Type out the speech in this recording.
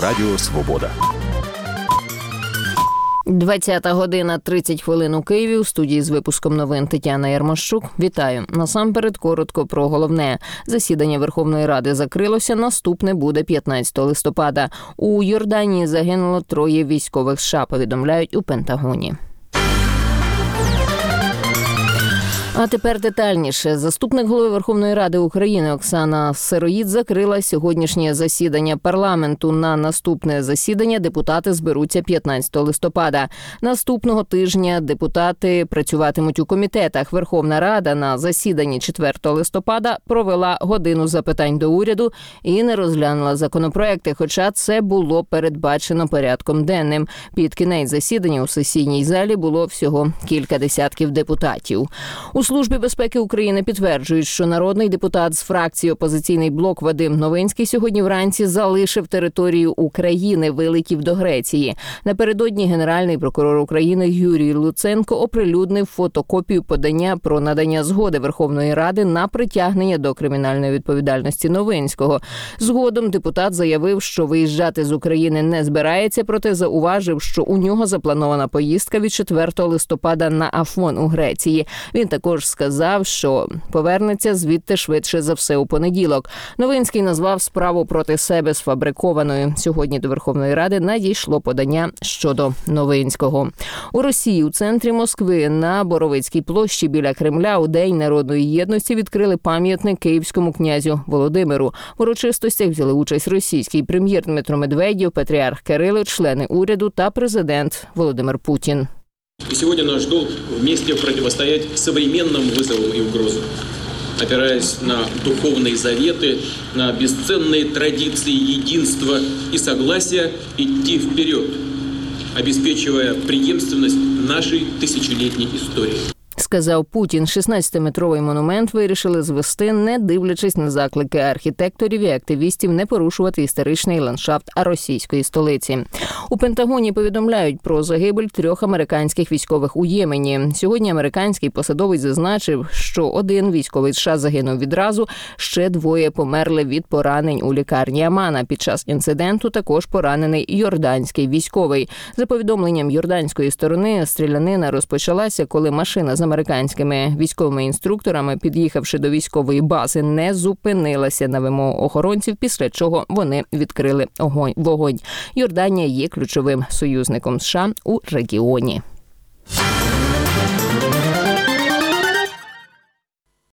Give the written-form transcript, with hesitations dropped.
Радіо Свобода. 20 година 30 хвилин у Києві. У студії з випуском новин Тетяна Ярмощук. Вітаю. Насамперед коротко про головне. Засідання Верховної Ради закрилося, наступне буде 15 листопада. У Йорданії загинуло 3 військових США, повідомляють у Пентагоні. А тепер детальніше. Заступник голови Верховної Ради України Оксана Сироїд закрила сьогоднішнє засідання парламенту. На наступне засідання депутати зберуться 15 листопада. Наступного тижня депутати працюватимуть у комітетах. Верховна Рада на засіданні 4 листопада провела годину запитань до уряду і не розглянула законопроекти, хоча це було передбачено порядком денним. Під кінець засідання у сесійній залі було всього кілька десятків депутатів. У Службі безпеки України підтверджують, що народний депутат з фракції «Опозиційний блок» Вадим Новинський сьогодні вранці залишив територію України, вилетів до Греції. Напередодні Генеральний прокурор України Юрій Луценко оприлюднив фотокопію подання про надання згоди Верховної Ради на притягнення до кримінальної відповідальності Новинського. Згодом депутат заявив, що виїжджати з України не збирається, проте зауважив, що у нього запланована поїздка від 4 листопада на Афон у Греції. Він також сказав, що повернеться звідти швидше за все у понеділок. Новинський назвав справу проти себе сфабрикованою. Сьогодні до Верховної Ради надійшло подання щодо Новинського. У Росії у центрі Москви на Боровицькій площі біля Кремля у День народної єдності відкрили пам'ятник київському князю Володимиру. В урочистостях взяли участь російський прем'єр Дмитро Медведєв, патріарх Кирило, члени уряду та президент Володимир Путін. И сегодня наш долг вместе противостоять современным вызовам и угрозам, опираясь на духовные заветы, на бесценные традиции единства и согласия, идти вперед, обеспечивая преемственность нашей тысячелетней истории. Сказав Путін, 16-метровий монумент вирішили звести, не дивлячись на заклики архітекторів і активістів не порушувати історичний ландшафт російської столиці. У Пентагоні повідомляють про загибель 3 американських військових у Ємені. Сьогодні американський посадовець зазначив, що 1 військовий США загинув відразу, ще 2 померли від поранень у лікарні Амана. Під час інциденту також поранений йорданський військовий. За повідомленням йорданської сторони, стрілянина розпочалася, коли машина з американськими військовими інструкторами, під'їхавши до військової бази, не зупинилася на вимогу охоронців, після чого вони відкрили вогонь. Йорданія є ключовим союзником США у регіоні.